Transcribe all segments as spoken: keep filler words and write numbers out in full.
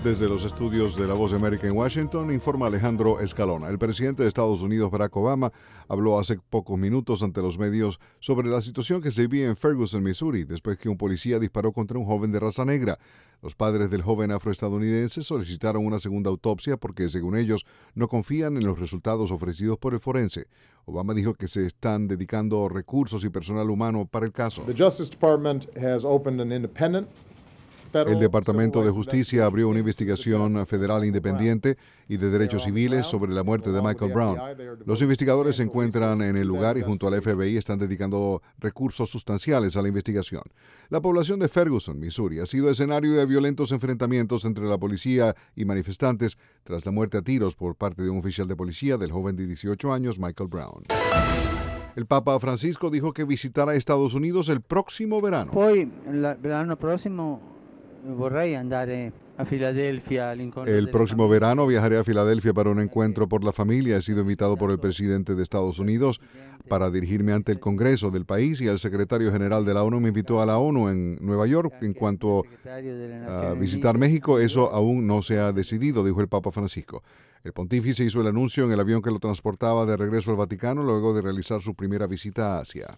Desde los estudios de La Voz de América en Washington, informa Alejandro Escalona. El presidente de Estados Unidos, Barack Obama, habló hace pocos minutos ante los medios sobre la situación que se vivía en Ferguson, Missouri, después que un policía disparó contra un joven de raza negra. Los padres del joven afroestadounidense solicitaron una segunda autopsia porque, según ellos, no confían en los resultados ofrecidos por el forense. Obama dijo que se están dedicando recursos y personal humano para el caso. The Justice Department has opened an independent El Departamento de Justicia abrió una investigación federal independiente y de derechos civiles sobre la muerte de Michael Brown. Los investigadores se encuentran en el lugar y junto al F B I están dedicando recursos sustanciales a la investigación. La población de Ferguson, Missouri, ha sido escenario de violentos enfrentamientos entre la policía y manifestantes tras la muerte a tiros por parte de un oficial de policía del joven de dieciocho años, Michael Brown. El Papa Francisco dijo que visitará Estados Unidos el próximo verano. Poi, l'anno prossimo vorrei andare a Filadelfia all'incontro. El próximo verano viajaré a Filadelfia para un encuentro por la familia. He sido invitado por el presidente de Estados Unidos para dirigirme ante el Congreso del país y el secretario general de la ONU me invitó a la ONU en Nueva York. En cuanto a visitar México, eso aún no se ha decidido, dijo el Papa Francisco. El pontífice hizo el anuncio en el avión que lo transportaba de regreso al Vaticano luego de realizar su primera visita a Asia.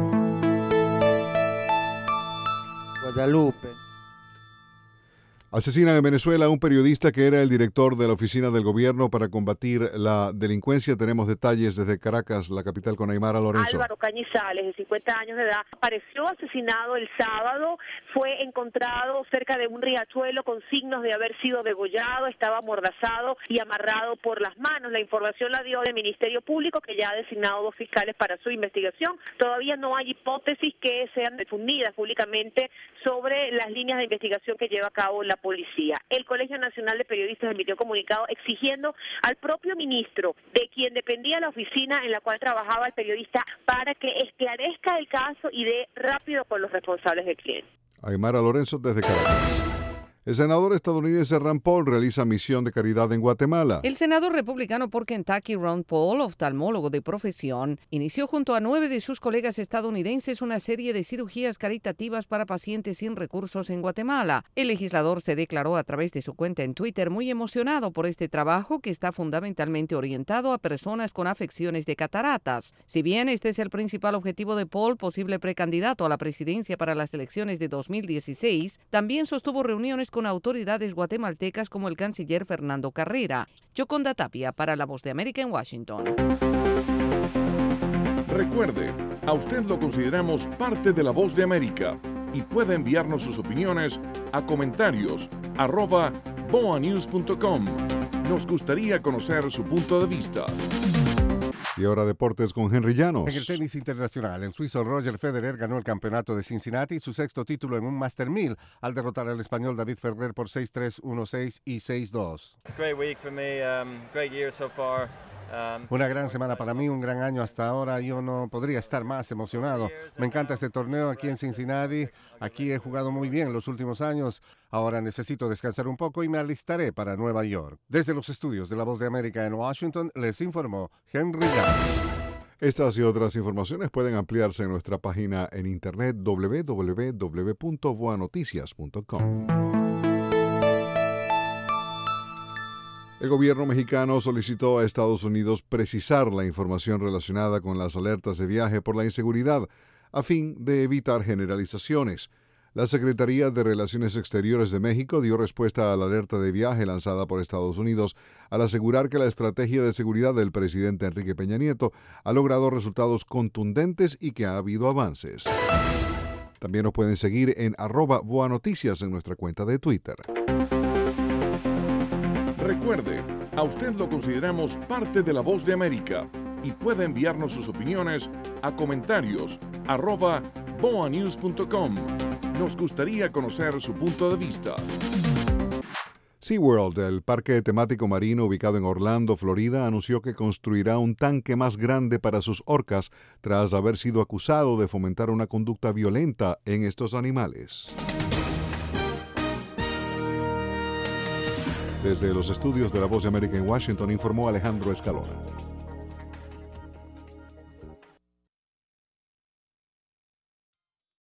Guadalupe. Asesinan en Venezuela a un periodista que era el director de la Oficina del Gobierno para combatir la delincuencia. Tenemos detalles desde Caracas, la capital, con Aymara Lorenzo. Álvaro Cañizales, de cincuenta años de edad, apareció asesinado el sábado. Fue encontrado cerca de un riachuelo con signos de haber sido degollado. Estaba amordazado y amarrado por las manos. La información la dio el Ministerio Público, que ya ha designado dos fiscales para su investigación. Todavía no hay hipótesis que sean difundidas públicamente sobre las líneas de investigación que lleva a cabo la policía. El Colegio Nacional de Periodistas emitió comunicado exigiendo al propio ministro, de quien dependía la oficina en la cual trabajaba el periodista, para que esclarezca el caso y dé rápido con los responsables del crimen. Aymara Lorenzo desde Caracas. El senador estadounidense Rand Paul realiza misión de caridad en Guatemala. El senador republicano por Kentucky, Rand Paul, oftalmólogo de profesión, inició junto a nueve de sus colegas estadounidenses una serie de cirugías caritativas para pacientes sin recursos en Guatemala. El legislador se declaró a través de su cuenta en Twitter muy emocionado por este trabajo que está fundamentalmente orientado a personas con afecciones de cataratas. Si bien este es el principal objetivo de Paul, posible precandidato a la presidencia para las elecciones de dos mil dieciséis, también sostuvo reuniones con autoridades guatemaltecas como el canciller Fernando Carrera. Yoconda Tapia para La Voz de América en Washington. Recuerde, a usted lo consideramos parte de La Voz de América y puede enviarnos sus opiniones a comentarios arroba boanews punto com. Nos gustaría conocer su punto de vista. Y ahora deportes con Henry Llanos. En el tenis internacional, el suizo Roger Federer ganó el campeonato de Cincinnati, su sexto título en un Master mil, al derrotar al español David Ferrer por seis tres, uno seis y seis dos. Great week for me, um, great year so far. Una gran semana para mí, un gran año hasta ahora. Yo no podría estar más emocionado. Me encanta este torneo aquí en Cincinnati. Aquí he jugado muy bien los últimos años. Ahora necesito descansar un poco y me alistaré para Nueva York. Desde los estudios de La Voz de América en Washington, les informó Henry Llanos. Estas y otras informaciones pueden ampliarse en nuestra página en internet doble u doble u doble u punto voa noticias punto com. El gobierno mexicano solicitó a Estados Unidos precisar la información relacionada con las alertas de viaje por la inseguridad, a fin de evitar generalizaciones. La Secretaría de Relaciones Exteriores de México dio respuesta a la alerta de viaje lanzada por Estados Unidos al asegurar que la estrategia de seguridad del presidente Enrique Peña Nieto ha logrado resultados contundentes y que ha habido avances. También nos pueden seguir en arroba Boa Noticias en nuestra cuenta de Twitter. Recuerde, a usted lo consideramos parte de La Voz de América y puede enviarnos sus opiniones a comentarios arroba boanews punto com. Nos gustaría conocer su punto de vista. SeaWorld, el parque temático marino ubicado en Orlando, Florida, anunció que construirá un tanque más grande para sus orcas tras haber sido acusado de fomentar una conducta violenta en estos animales. Desde los estudios de La Voz de América en Washington, informó Alejandro Escalona.